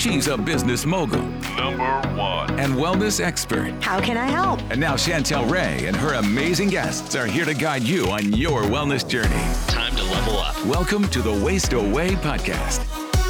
She's a business mogul, #1, and wellness expert. How can I help? And now Chantel Ray and her amazing guests are here to guide you on your wellness journey. Time to level up. Welcome to the Waste Away podcast.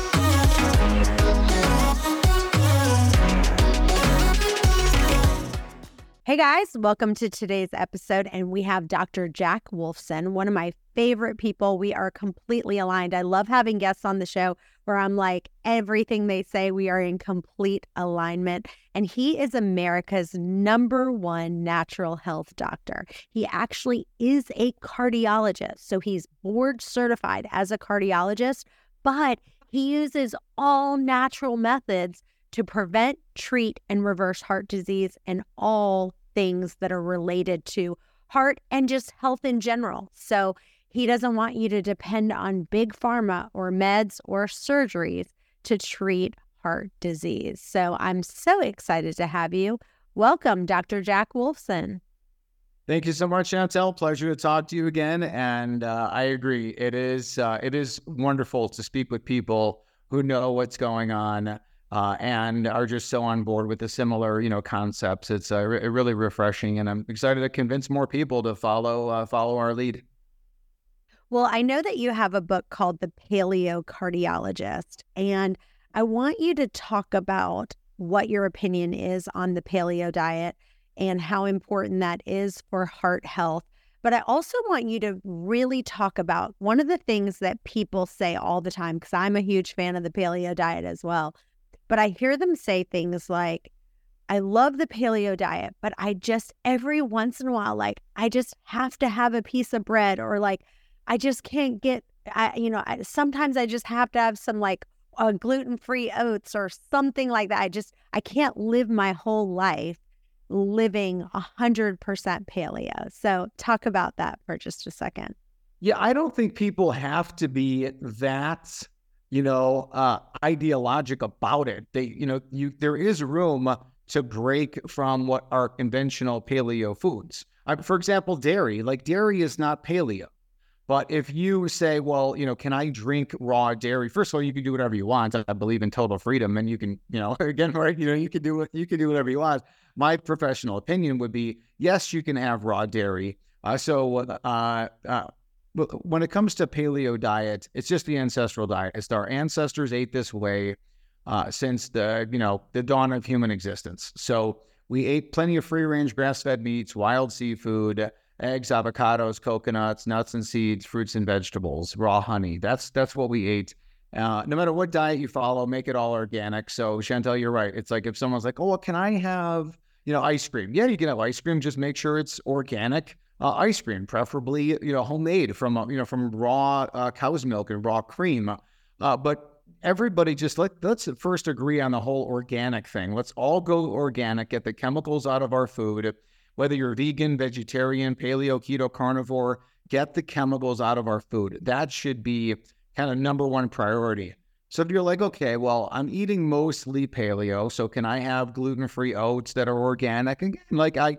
Hey guys, welcome to today's episode, and we have Dr. Jack Wolfson, one of my favorite people. We are completely aligned. I love having guests on the show where I'm like, everything they say, we are in complete alignment. And he is America's #1 natural health doctor. He actually is a cardiologist, so he's board certified as a cardiologist, but he uses all natural methods to prevent, treat, and reverse heart disease and all things that are related to heart and just health in general. So he doesn't want you to depend on big pharma or meds or surgeries to treat heart disease. So I'm so excited to have you. Welcome, Dr. Jack Wolfson. Thank you so much, Chantel. Pleasure to talk to you again. And I agree. It is wonderful to speak with people who know what's going on and are just so on board with the similar, concepts. It's really refreshing, and I'm excited to convince more people to follow our lead. Well, I know that you have a book called The Paleo Cardiologist, and I want you to talk about what your opinion is on the paleo diet and how important that is for heart health. But I also want you to really talk about one of the things that people say all the time, because I'm a huge fan of the paleo diet as well. But I hear them say things like, I love the paleo diet, but I just every once in a while, I just have to have a piece of bread, or I just can't get, sometimes I just have to have some gluten-free oats or something like that. I can't live my whole life living 100% paleo. So talk about that for just a second. Yeah, I don't think people have to be that ideologic about it. There is room to break from what are conventional paleo foods. For example, dairy. Dairy is not paleo. But if you say, well, can I drink raw dairy? First of all, you can do whatever you want. I believe in total freedom, and you can, again, right? You can do whatever you want. My professional opinion would be, yes, you can have raw dairy. When it comes to paleo diet, it's just the ancestral diet. It's our ancestors ate this way since the dawn of human existence. So we ate plenty of free-range grass-fed meats, wild seafood, eggs, avocados, coconuts, nuts and seeds, fruits and vegetables, raw honey. That's what we ate. No matter what diet you follow, make it all organic. So Chantel, you're right. It's like if someone's like, oh, well, can I have ice cream? Yeah, you can have ice cream. Just make sure it's organic. Ice cream, preferably, homemade from raw cow's milk and raw cream. But everybody let's first agree on the whole organic thing. Let's all go organic, get the chemicals out of our food. Whether you're vegan, vegetarian, paleo, keto, carnivore, get the chemicals out of our food. That should be kind of #1 priority. So if you're like, okay, well, I'm eating mostly paleo, so can I have gluten-free oats that are organic? Again,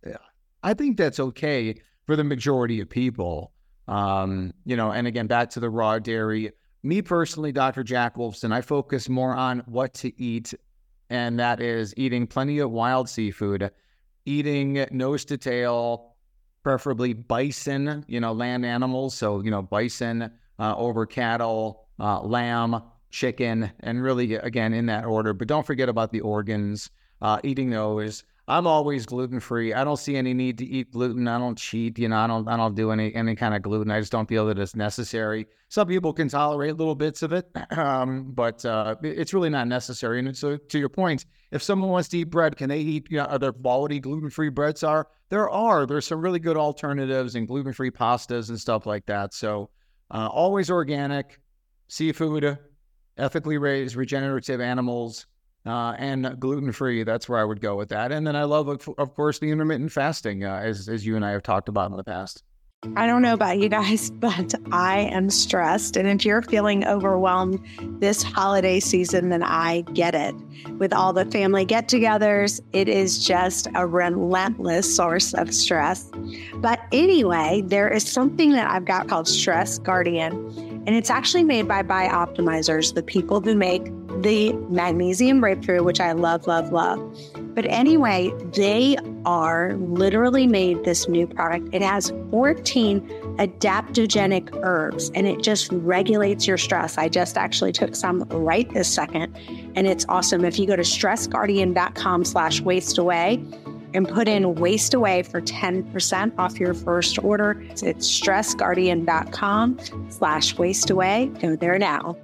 I think that's okay for the majority of people. And again, back to the raw dairy. Me personally, Dr. Jack Wolfson, I focus more on what to eat, and that is eating plenty of wild seafood, eating nose to tail, preferably bison, land animals. So, bison over cattle, lamb, chicken, and really, again, in that order. But don't forget about the organs, eating those. I'm always gluten-free. I don't see any need to eat gluten. I don't cheat. I don't do any kind of gluten. I just don't feel that it's necessary. Some people can tolerate little bits of it, but it's really not necessary. And so to your point, if someone wants to eat bread, can they eat, other quality gluten-free breads? There's some really good alternatives and gluten-free pastas and stuff like that. So always organic, seafood, ethically raised, regenerative animals, and gluten-free. That's where I would go with that. And then I love, of course, the intermittent fasting, as you and I have talked about in the past. I don't know about you guys, but I am stressed. And if you're feeling overwhelmed this holiday season, then I get it. With all the family get-togethers, it is just a relentless source of stress. But anyway, there is something that I've got called Stress Guardian, and it's actually made by Bioptimizers, the people who make the Magnesium Breakthrough, which I love, love, love. But anyway, they are literally made this new product. It has 14 adaptogenic herbs and it just regulates your stress. I just actually took some right this second and it's awesome. If you go to stressguardian.com/wasteaway and put in waste away for 10% off your first order, it's stressguardian.com/wasteaway. Go there now.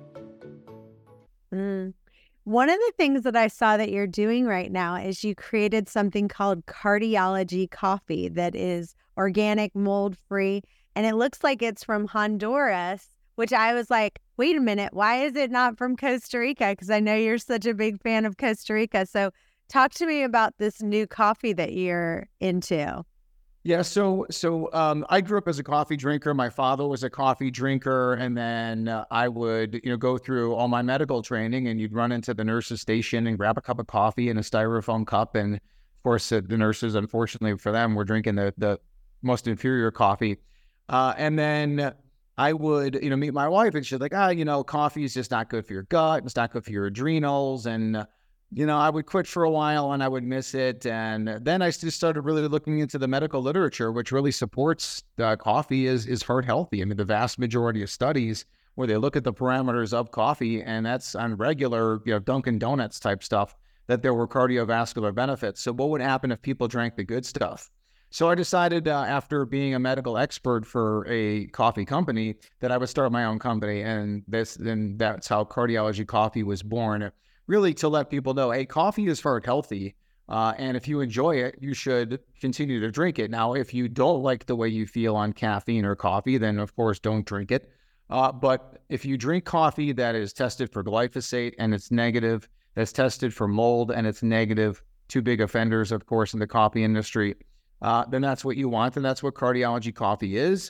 One of the things that I saw that you're doing right now is you created something called Cardiology Coffee that is organic, mold-free, and it looks like it's from Honduras, which I was like, wait a minute, why is it not from Costa Rica? Because I know you're such a big fan of Costa Rica. So talk to me about this new coffee that you're into. Yeah, so I grew up as a coffee drinker. My father was a coffee drinker, and then I would, go through all my medical training, and you'd run into the nurse's station and grab a cup of coffee in a styrofoam cup, and of course, the nurses, unfortunately for them, were drinking the most inferior coffee. And then I would, meet my wife, and she's like, coffee is just not good for your gut, it's not good for your adrenals, and I would quit for a while and I would miss it. And then I just started really looking into the medical literature, which really supports coffee is heart healthy. I mean, the vast majority of studies where they look at the parameters of coffee, and that's on regular, Dunkin' Donuts type stuff, that there were cardiovascular benefits. So what would happen if people drank the good stuff? So I decided after being a medical expert for a coffee company that I would start my own company. And that's how Cardiology Coffee was born. Really to let people know, hey, coffee is heart healthy. And if you enjoy it, you should continue to drink it. Now, if you don't like the way you feel on caffeine or coffee, then of course, don't drink it. But if you drink coffee that is tested for glyphosate and it's negative, that's tested for mold and it's negative, two big offenders, of course, in the coffee industry, then that's what you want. And that's what Cardiology Coffee is.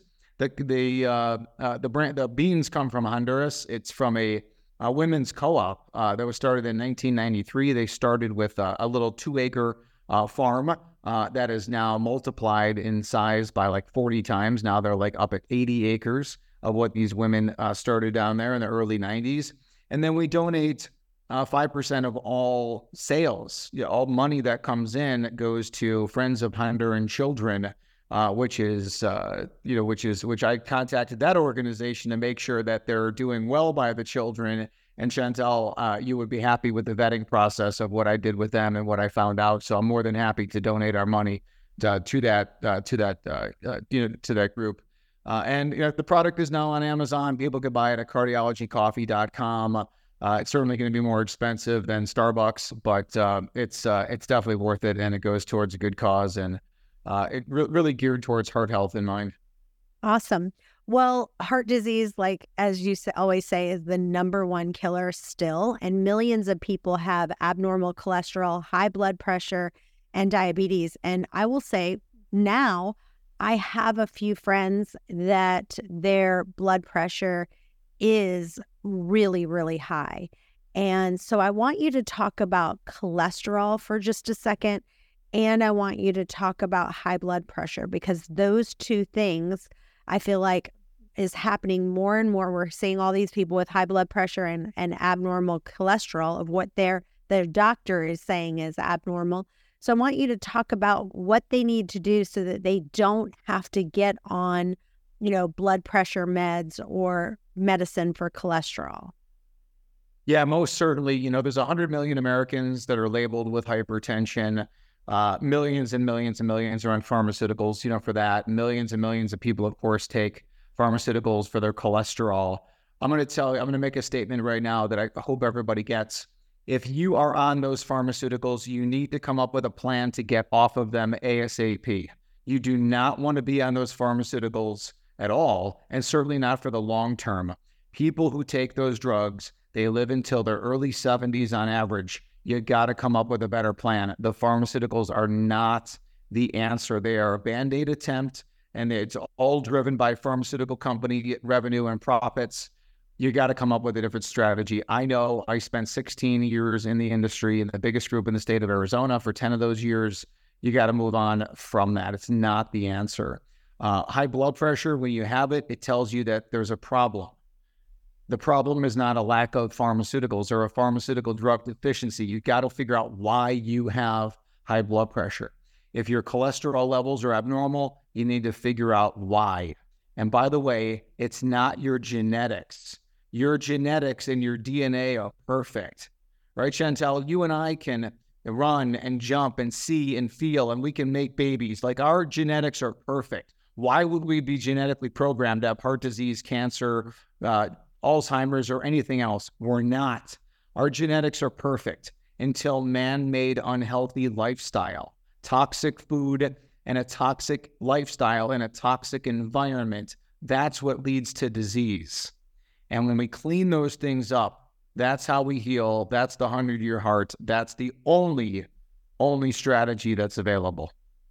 The beans come from Honduras. It's from a women's co-op that was started in 1993. They started with a little 2-acre farm that is now multiplied in size by like 40 times. Now they're like up at 80 acres of what these women started down there in the early 90s. And then we donate 5% of all sales. All money that comes in goes to Friends of Honduran Children, which I contacted that organization to make sure that they're doing well by the children. And Chantel, you would be happy with the vetting process of what I did with them and what I found out. So I'm more than happy to donate our money to that group. And the product is now on Amazon. People could buy it at cardiologycoffee.com. It's certainly going to be more expensive than Starbucks, but it's definitely worth it, and it goes towards a good cause, and it really geared towards heart health in mind. Awesome. Well, heart disease, like as you always say, is the number one killer still, and millions of people have abnormal cholesterol, high blood pressure, and diabetes. And I will say now I have a few friends that their blood pressure is really, really high. And so I want you to talk about cholesterol for just a second. And I want you to talk about high blood pressure, because those two things I feel like is happening more and more. We're seeing all these people with high blood pressure and abnormal cholesterol of what their doctor is saying is abnormal. So I want you to talk about what they need to do so that they don't have to get on, blood pressure meds or medicine for cholesterol. Yeah, most certainly. There's 100 million Americans that are labeled with hypertension. Millions and millions and millions are on pharmaceuticals, for that. Millions and millions of people, of course, take pharmaceuticals for their cholesterol. I'm going to make a statement right now that I hope everybody gets. If you are on those pharmaceuticals, you need to come up with a plan to get off of them ASAP. You do not want to be on those pharmaceuticals at all, and certainly not for the long term. People who take those drugs, they live until their early 70s on average. You got to come up with a better plan. The pharmaceuticals are not the answer. They are a Band-Aid attempt, and it's all driven by pharmaceutical company revenue and profits. You got to come up with a different strategy. I know I spent 16 years in the industry in the biggest group in the state of Arizona for 10 of those years. You got to move on from that. It's not the answer. High blood pressure, when you have it, it tells you that there's a problem. The problem is not a lack of pharmaceuticals or a pharmaceutical drug deficiency. You got to figure out why you have high blood pressure. If your cholesterol levels are abnormal, you need to figure out why. And by the way, it's not your genetics. Your genetics and your DNA are perfect, right, Chantel? You and I can run and jump and see and feel, and we can make babies. Like, our genetics are perfect. Why would we be genetically programmed to have heart disease, cancer, Alzheimer's, or anything else? We're not. Our genetics are perfect until man-made unhealthy lifestyle, toxic food, and a toxic lifestyle in a toxic environment. That's what leads to disease. And when we clean those things up, that's how we heal. That's the 100-year heart. That's the only strategy that's available.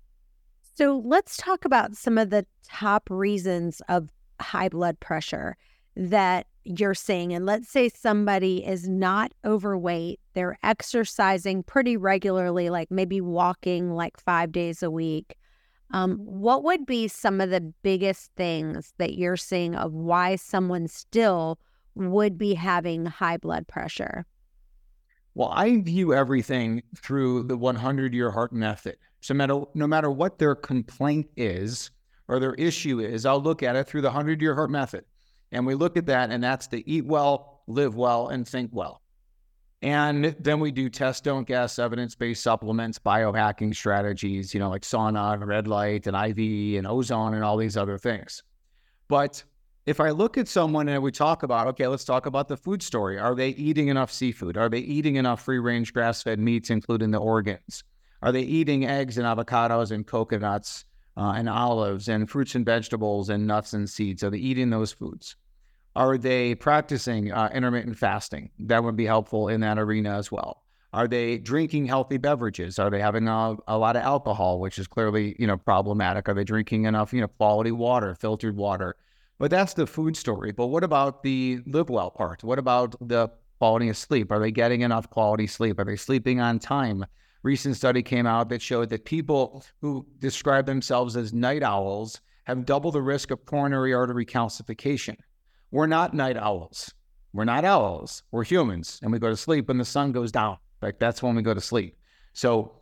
So let's talk about some of the top reasons of high blood pressure that you're seeing. And let's say somebody is not overweight, they're exercising pretty regularly, like maybe walking like 5 days a week. What would be some of the biggest things that you're seeing of why someone still would be having high blood pressure? Well, I view everything through the 100-year heart method. So no matter what their complaint is or their issue is, I'll look at it through the 100-year heart method. And we look at that, and that's to eat well, live well, and think well. And then we do test, don't guess, evidence-based supplements, biohacking strategies, like sauna and red light and IV and ozone and all these other things. But if I look at someone and we talk about, okay, let's talk about the food story. Are they eating enough seafood? Are they eating enough free-range grass-fed meats, including the organs? Are they eating eggs and avocados and coconuts and olives and fruits and vegetables and nuts and seeds? Are they eating those foods? Are they practicing intermittent fasting? That would be helpful in that arena as well. Are they drinking healthy beverages? Are they having a lot of alcohol, which is clearly, problematic? Are they drinking enough, quality water, filtered water? But that's the food story. But what about the live well part? What about the quality of sleep? Are they getting enough quality sleep? Are they sleeping on time? Recent study came out that showed that people who describe themselves as night owls have double the risk of coronary artery calcification. We're not night owls. We're not owls. We're humans, and we go to sleep when the sun goes down. Like, that's when we go to sleep. So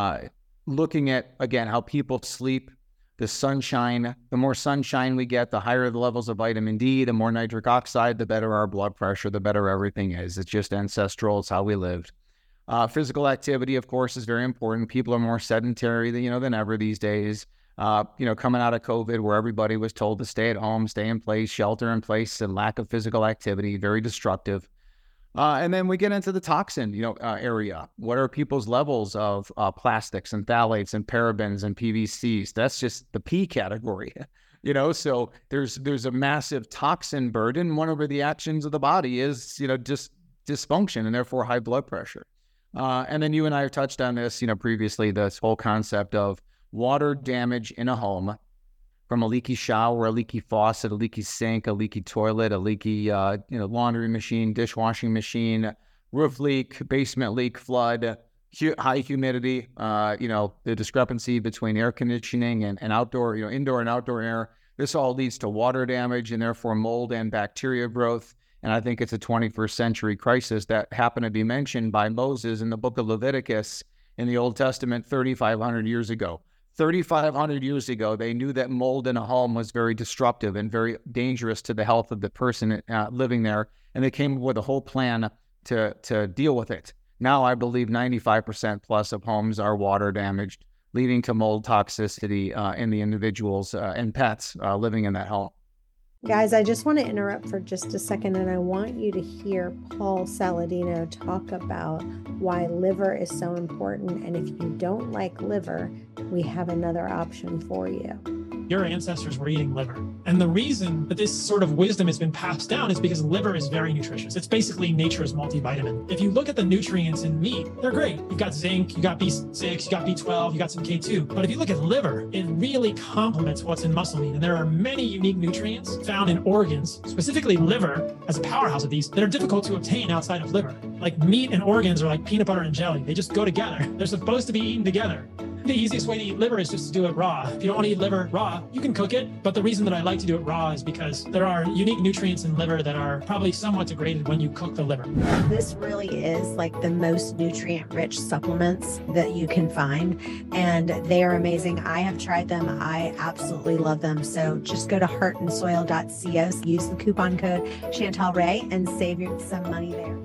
looking at, again, how people sleep, the sunshine, the more sunshine we get, the higher the levels of vitamin D, the more nitric oxide, the better our blood pressure, the better everything is. It's just ancestral. It's how we lived. Physical activity, of course, is very important. People are more sedentary than ever these days. Coming out of COVID, where everybody was told to stay at home, stay in place, shelter in place, and lack of physical activity, very destructive. And then we get into the toxin, area. What are people's levels of plastics and phthalates and parabens and PVCs? That's just the P category, So there's a massive toxin burden. One of the actions of the body is, just dysfunction and therefore high blood pressure. And then you and I have touched on this, previously, this whole concept of water damage in a home from a leaky shower, a leaky faucet, a leaky sink, a leaky toilet, a leaky, laundry machine, dishwashing machine, roof leak, basement leak, flood, high humidity, the discrepancy between air conditioning and outdoor, indoor and outdoor air. This all leads to water damage and therefore mold and bacteria growth. And I think it's a 21st century crisis that happened to be mentioned by Moses in the book of Leviticus in the Old Testament 3,500 years ago. 3,500 years ago, they knew that mold in a home was very disruptive and very dangerous to the health of the person living there. And they came up with a whole plan to deal with it. Now, I believe 95% plus of homes are water damaged, leading to mold toxicity in the individuals and pets living in that home. Guys, I just want to interrupt for just a second, and I want you to hear Paul Saladino talk about why liver is so important. And if you don't like liver, we have another option for you. Your ancestors were eating liver. And the reason that this sort of wisdom has been passed down is because liver is very nutritious. It's basically nature's multivitamin. If you look at the nutrients in meat, they're great. You've got zinc, you got B6, you got B12, you got some K2. But if you look at liver, it really complements what's in muscle meat. And there are many unique nutrients found in organs, specifically liver as a powerhouse of these, that are difficult to obtain outside of liver. Like meat and organs are like peanut butter and jelly. They just go together. They're supposed to be eaten together. The easiest way to eat liver is just to do it raw. If you don't want to eat liver raw, you can cook it. But the reason that I like to do it raw is because there are unique nutrients in liver that are probably somewhat degraded when you cook the liver. This really is like the most nutrient-rich supplements that you can find, and they are amazing. I have tried them. I absolutely love them. So just go to heartandsoil.co, use the coupon code Chantel Ray, and save you some money there.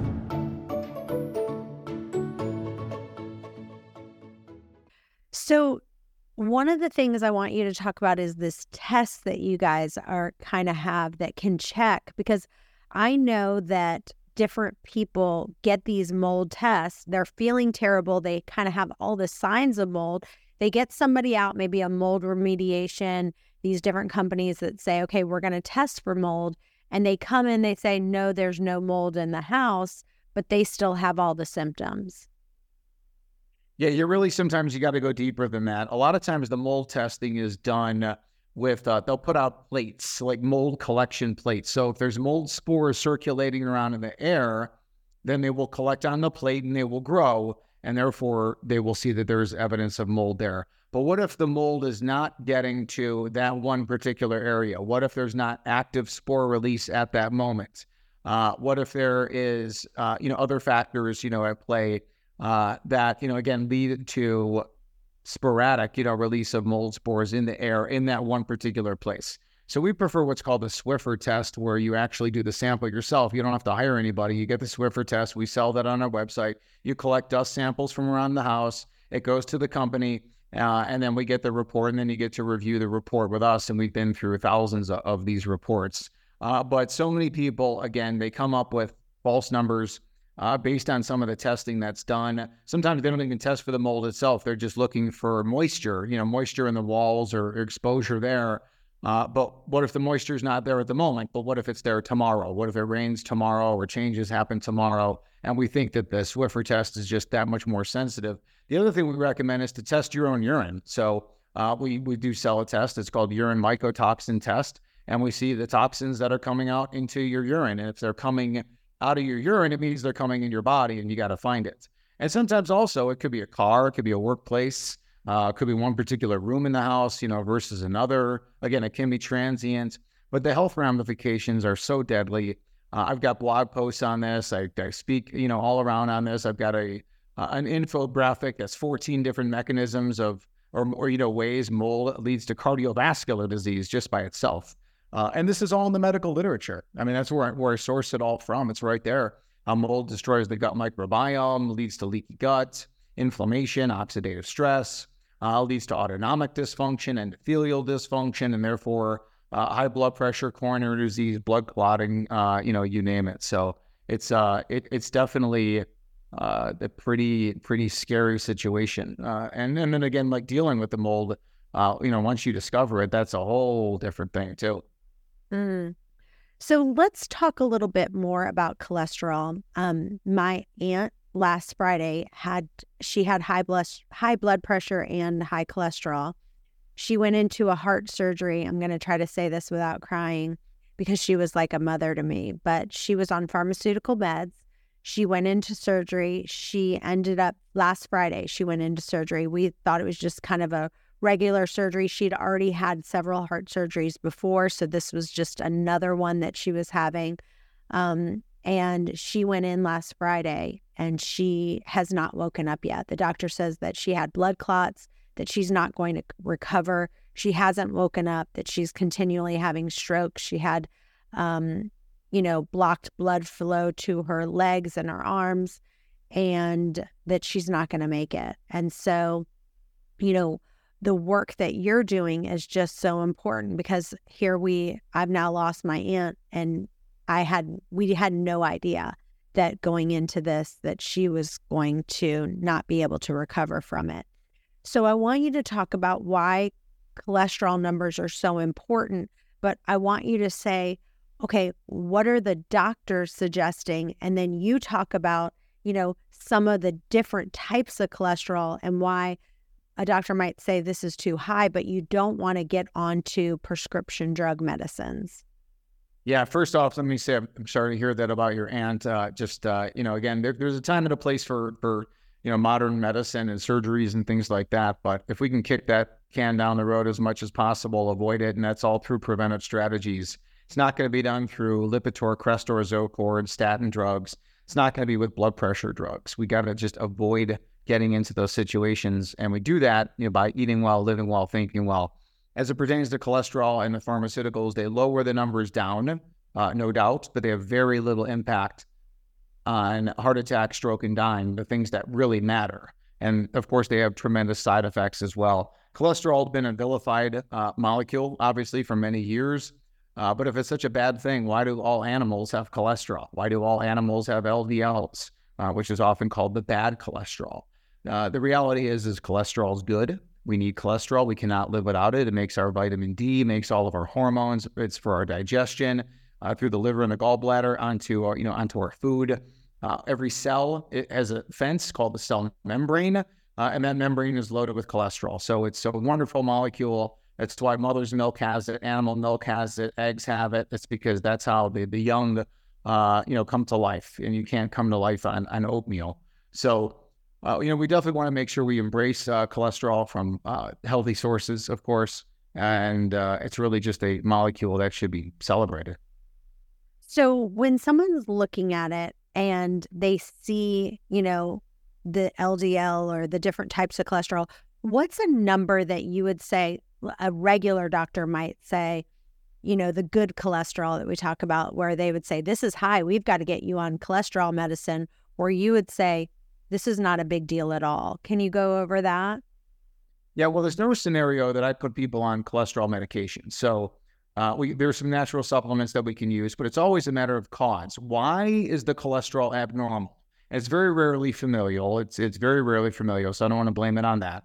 So one of the things I want you to talk about is this test that you guys are kind of have that can check, because I know that different people get these mold tests. They're feeling terrible. They kind of have all the signs of mold. They get somebody out, maybe a mold remediation, these different companies that say, okay, we're going to test for mold. And they come in, they say, no, there's no mold in the house, but they still have all the symptoms. Yeah, sometimes you got to go deeper than that. A lot of times the mold testing is done with, they'll put out plates, like mold collection plates. So if there's mold spores circulating around in the air, then they will collect on the plate and they will grow, and therefore they will see that there's evidence of mold there. But what if the mold is not getting to that one particular area? What if there's not active spore release at that moment? What if there is, other factors, at play that, again, lead to sporadic, release of mold spores in the air in that one particular place. So we prefer what's called the Swiffer test, where you actually do the sample yourself. You don't have to hire anybody. You get the Swiffer test. We sell that on our website. You collect dust samples from around the house. It goes to the company, and then we get the report, and then you get to review the report with us. And we've been through thousands of these reports. But so many people, again, they come up with false numbers based on some of the testing that's done. Sometimes they don't even test for the mold itself. They're just looking for moisture, moisture in the walls or exposure there. But what if the moisture is not there at the moment? But what if it's there tomorrow? What if it rains tomorrow or changes happen tomorrow? And we think that the Swiffer test is just that much more sensitive. The other thing we recommend is to test your own urine. So we do sell a test. It's called urine mycotoxin test. And we see the toxins that are coming out into your urine. And if they're coming out of your urine, it means they're coming in your body, and you got to find it. And sometimes also it could be a car, it could be a workplace, it could be one particular room in the house, versus another. Again, it can be transient, but the health ramifications are so deadly. I've got blog posts on this. I speak, all around on this. I've got an infographic that's 14 different mechanisms of, or ways mold leads to cardiovascular disease just by itself. And this is all in the medical literature. I mean, that's where I source it all from. It's right there. Mold destroys the gut microbiome, leads to leaky gut, inflammation, oxidative stress, leads to autonomic dysfunction, endothelial dysfunction, and therefore high blood pressure, coronary disease, blood clotting, you name it. So it's definitely a pretty scary situation. And then again, like dealing with the mold, once you discover it, that's a whole different thing too. Mm. So let's talk a little bit more about cholesterol. My aunt last Friday had high blood pressure and high cholesterol. She went into a heart surgery. I'm going to try to say this without crying because she was like a mother to me, but she was on pharmaceutical meds. She went into surgery. She ended up last Friday. She went into surgery. We thought it was just kind of a regular surgery. She'd already had several heart surgeries before, so this was just another one that she was having. And she went in last Friday, and she has not woken up yet. The doctor says that she had blood clots, that she's not going to recover. She hasn't woken up, that she's continually having strokes. She had, blocked blood flow to her legs and her arms, and that she's not going to make it. And so, the work that you're doing is just so important, because I've now lost my aunt, and we had no idea that going into this, that she was going to not be able to recover from it. So I want you to talk about why cholesterol numbers are so important, but I want you to say, okay, what are the doctors suggesting? And then you talk about, some of the different types of cholesterol and why a doctor might say this is too high, but you don't want to get onto prescription drug medicines. Yeah, first off, let me say I'm sorry to hear that about your aunt. Again, there's a time and a place for modern medicine and surgeries and things like that. But if we can kick that can down the road as much as possible, avoid it, and that's all through preventive strategies. It's not going to be done through Lipitor, Crestor, Zocor, statin drugs. It's not going to be with blood pressure drugs. We got to just avoid getting into those situations. And we do that by eating well, living well, thinking well. As it pertains to cholesterol and the pharmaceuticals, they lower the numbers down, no doubt, but they have very little impact on heart attack, stroke, and dying, the things that really matter. And of course, they have tremendous side effects as well. Cholesterol has been a vilified molecule, obviously, for many years. But if it's such a bad thing, why do all animals have cholesterol? Why do all animals have LDLs, which is often called the bad cholesterol? The reality is cholesterol is good. We need cholesterol. We cannot live without it. It makes our vitamin D, makes all of our hormones. It's for our digestion through the liver and the gallbladder onto our food. Every cell it has a fence called the cell membrane, and that membrane is loaded with cholesterol. So it's a wonderful molecule. That's why mother's milk has it, animal milk has it, eggs have it. It's because that's how the young, come to life, and you can't come to life on oatmeal. So, we definitely want to make sure we embrace cholesterol from healthy sources, of course, and it's really just a molecule that should be celebrated. So when someone's looking at it and they see, the LDL or the different types of cholesterol, what's a number that you would say a regular doctor might say, the good cholesterol that we talk about, where they would say, this is high, we've got to get you on cholesterol medicine, or you would say, this is not a big deal at all. Can you go over that? Yeah, well, there's no scenario that I put people on cholesterol medication. So there's some natural supplements that we can use, but it's always a matter of cause. Why is the cholesterol abnormal? And it's very rarely familial. It's very rarely familial, so I don't want to blame it on that.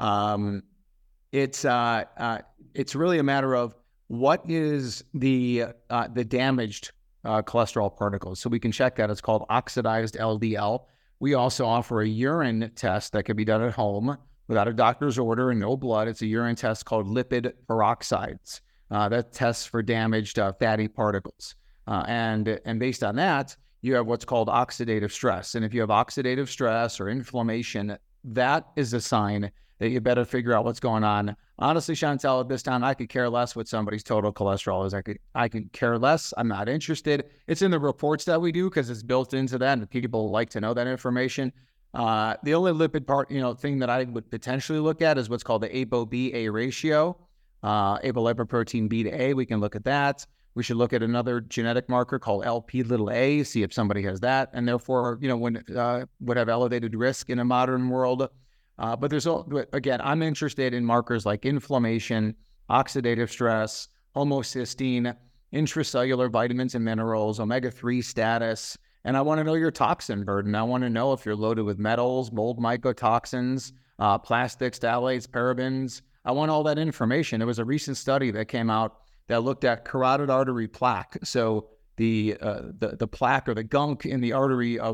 It's really a matter of what is the damaged cholesterol particles. So we can check that. It's called oxidized LDL. We also offer a urine test that can be done at home without a doctor's order and no blood. It's a urine test called lipid peroxides. That tests for damaged fatty particles. And based on that, you have what's called oxidative stress. And if you have oxidative stress or inflammation, that is a sign that you better figure out what's going on. Honestly, Chantel, at this time, I could care less what somebody's total cholesterol is. I could care less. I'm not interested. It's in the reports that we do because it's built into that, and people like to know that information. The only lipid thing that I would potentially look at is what's called the ApoB-A ratio, apolipoprotein B to A. We can look at that. We should look at another genetic marker called Lp(a), see if somebody has that, and therefore, would have elevated risk in a modern world. But again, I'm interested in markers like inflammation, oxidative stress, homocysteine, intracellular vitamins and minerals, omega-3 status, and I want to know your toxin burden. I want to know if you're loaded with metals, mold mycotoxins, plastics, phthalates, parabens. I want all that information. There was a recent study that came out that looked at carotid artery plaque. So the plaque or the gunk in the artery of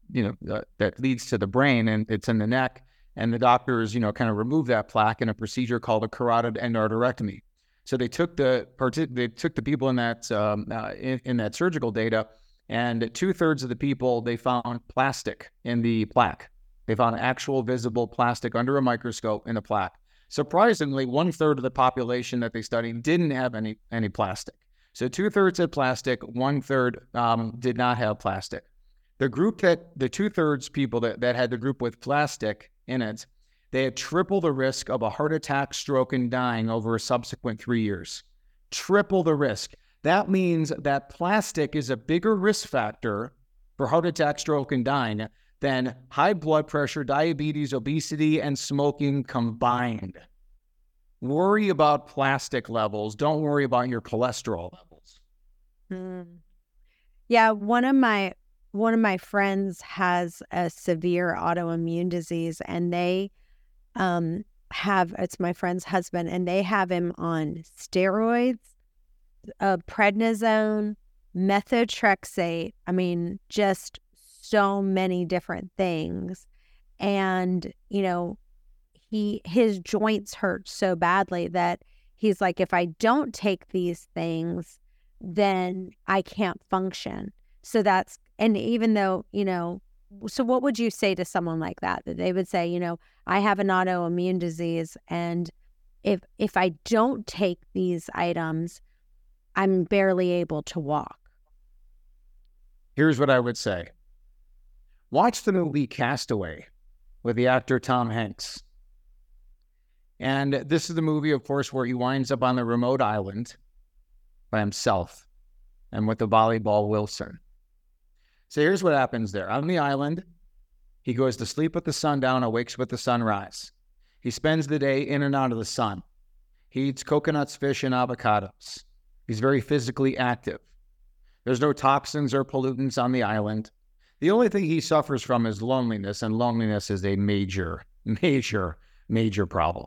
that leads to the brain, and it's in the neck. And the doctors, kind of remove that plaque in a procedure called a carotid endarterectomy. So they took the people in that surgical data, and 2/3 of the people, they found plastic in the plaque. They found actual visible plastic under a microscope in the plaque. Surprisingly, 1/3 of the population that they studied didn't have any plastic. So 2/3 had plastic, 1/3 did not have plastic. The 2/3 people that had the group with plastic in it, they had triple the risk of a heart attack, stroke, and dying over a subsequent 3 years. Triple the risk. That means that plastic is a bigger risk factor for heart attack, stroke, and dying than high blood pressure, diabetes, obesity, and smoking combined. Worry about plastic levels. Don't worry about your cholesterol levels. Yeah, one of my friends has a severe autoimmune disease, and they it's my friend's husband, and they have him on steroids, prednisone, methotrexate. I mean, just so many different things. And, his joints hurt so badly that he's like, if I don't take these things, then I can't function. So and even though, So what would you say to someone like that they would say, I have an autoimmune disease, and if I don't take these items, I'm barely able to walk? Here's what I would say. Watch the movie Castaway with the actor Tom Hanks. And this is the movie, of course, where he winds up on the remote island by himself and with the volleyball Wilson. So here's what happens there. On the island, he goes to sleep with the sun down, awakes with the sunrise. He spends the day in and out of the sun. He eats coconuts, fish, and avocados. He's very physically active. There's no toxins or pollutants on the island. The only thing he suffers from is loneliness, and loneliness is a major, major, major problem.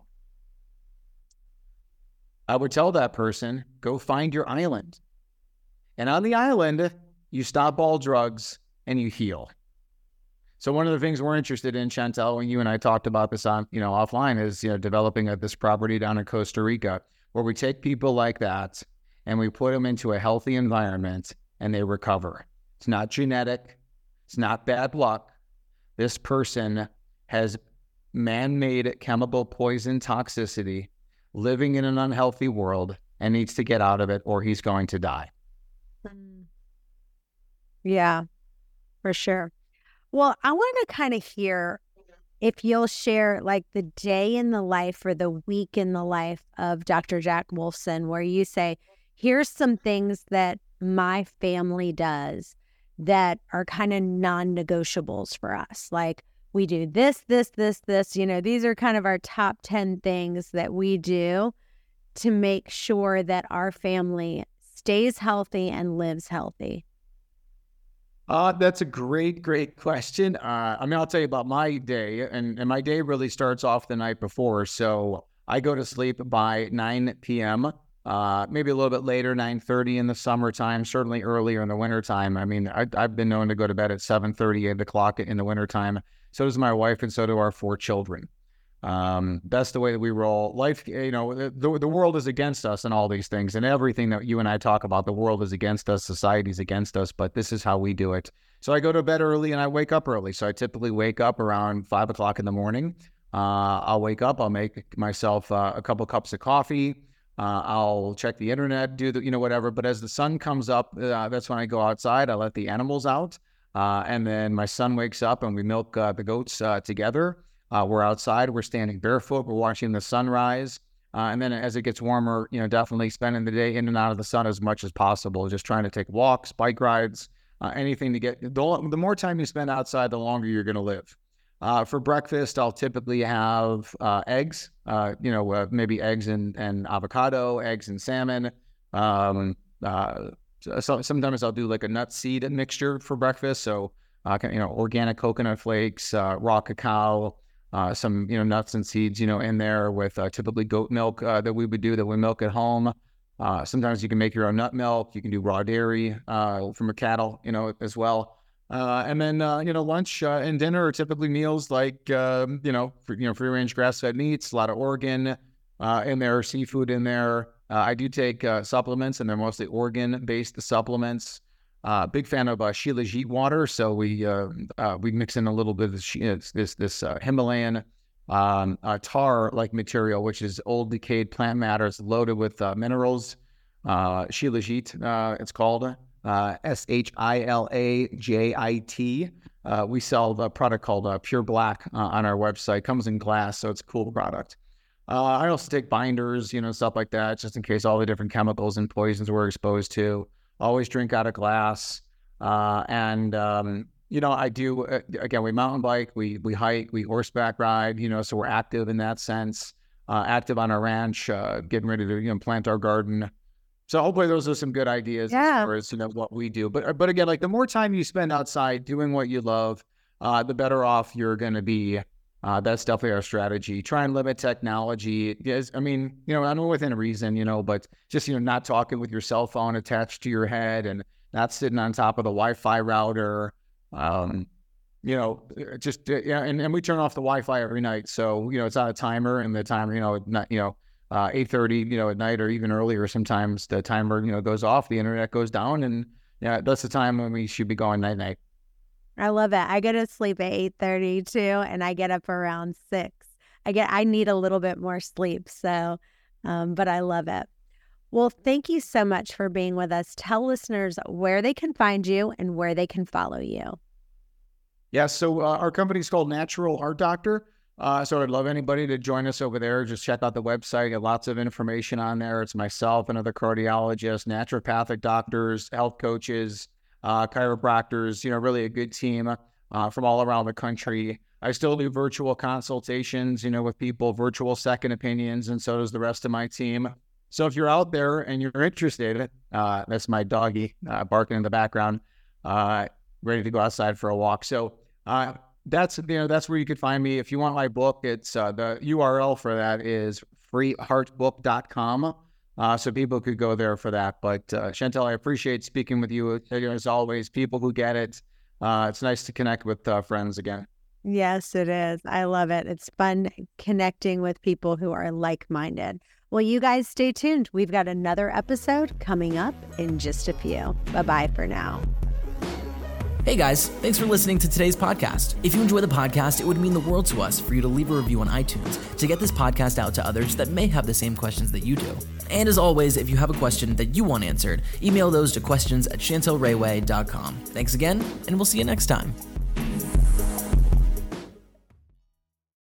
I would tell that person, go find your island. And on the island, you stop all drugs and you heal. So one of the things we're interested in, Chantel, when you and I talked about this on, offline, is, developing this property down in Costa Rica, where we take people like that and we put them into a healthy environment and they recover. It's not genetic. It's not bad luck. This person has man-made chemical poison toxicity, living in an unhealthy world, and needs to get out of it or he's going to die. Yeah, for sure. Well, I want to kind of hear if you'll share like the day in the life or the week in the life of Dr. Jack Wolfson, where you say, here's some things that my family does that are kind of non-negotiables for us. Like we do this, this, this, this, these are kind of our top 10 things that we do to make sure that our family stays healthy and lives healthy. That's a great, great question. I'll tell you about my day, and my day really starts off the night before. So I go to sleep by 9 p.m., maybe a little bit later, 9:30 in the summertime, certainly earlier in the wintertime. I've been known to go to bed at 7:30, 8 o'clock in the wintertime. So does my wife, and so do our 4 children. That's the way that we roll. Life, the world is against us and all these things, and everything that you and I talk about, the world is against us, society's against us, but this is how we do it. So I go to bed early and I wake up early. So I typically wake up around 5 o'clock in the morning. I'll wake up, I'll make myself a couple cups of coffee. I'll check the internet, do whatever. But as the sun comes up, that's when I go outside. I let the animals out. And then my son wakes up and we milk the goats together. We're outside, we're standing barefoot, we're watching the sunrise. And then as it gets warmer, definitely spending the day in and out of the sun as much as possible, just trying to take walks, bike rides, anything to get, the more time you spend outside, the longer you're going to live. For breakfast, I'll typically have eggs, maybe eggs and avocado, eggs and salmon. So sometimes I'll do like a nut seed mixture for breakfast. So, organic coconut flakes, raw cacao, some, nuts and seeds, in there with typically goat milk that we would do, that we milk at home. Sometimes you can make your own nut milk. You can do raw dairy from a cattle, as well. And then, lunch and dinner are typically meals like, free-range grass-fed meats, a lot of organ in there, seafood in there. I do take supplements, and they're mostly organ-based supplements. Big fan of Shilajit water, so we mix in a little bit of this Himalayan tar-like material, which is old decayed plant matter. It's loaded with minerals. Shilajit, it's called Shilajit. We sell a product called Pure Black on our website. Comes in glass, so it's a cool product. I also take binders, stuff like that, just in case all the different chemicals and poisons we're exposed to. Always drink out of glass. I do, again, we mountain bike, we hike, we horseback ride, so we're active in that sense, active on our ranch, getting ready to, plant our garden. So hopefully those are some good ideas as far as, what we do. But again, like the more time you spend outside doing what you love, the better off you're going to be. That's definitely our strategy. Try and limit technology. Yes, I know within reason, but just, not talking with your cell phone attached to your head and not sitting on top of the Wi-Fi router. And we turn off the Wi-Fi every night. So, it's on a timer, and the timer, 8:30, at night or even earlier, sometimes the timer, goes off, the internet goes down, and that's the time when we should be going night-night. I love it. I go to sleep at 8:30 too, and I get up around 6. I need a little bit more sleep, so, but I love it. Well, thank you so much for being with us. Tell listeners where they can find you and where they can follow you. Yeah, so our company's called Natural Heart Doctor. So I'd love anybody to join us over there. Just check out the website. Get lots of information on there. It's myself and other cardiologists, naturopathic doctors, health coaches, chiropractors, really a good team from all around the country. I still do virtual consultations, with people, virtual second opinions, and so does the rest of my team. So if you're out there and you're interested, that's my doggy barking in the background, ready to go outside for a walk. So that's where you could find me. If you want my book, it's the URL for that is freeheartbook.com. So people could go there for that. But Chantel, I appreciate speaking with you as always. People who get it, it's nice to connect with friends again. Yes, it is. I love it. It's fun connecting with people who are like-minded. Well, you guys stay tuned. We've got another episode coming up in just a few. Bye-bye for now. Hey guys, thanks for listening to today's podcast. If you enjoy the podcast, it would mean the world to us for you to leave a review on iTunes to get this podcast out to others that may have the same questions that you do. And as always, if you have a question that you want answered, email those to questions@chantelrayway.com. Thanks again, and we'll see you next time.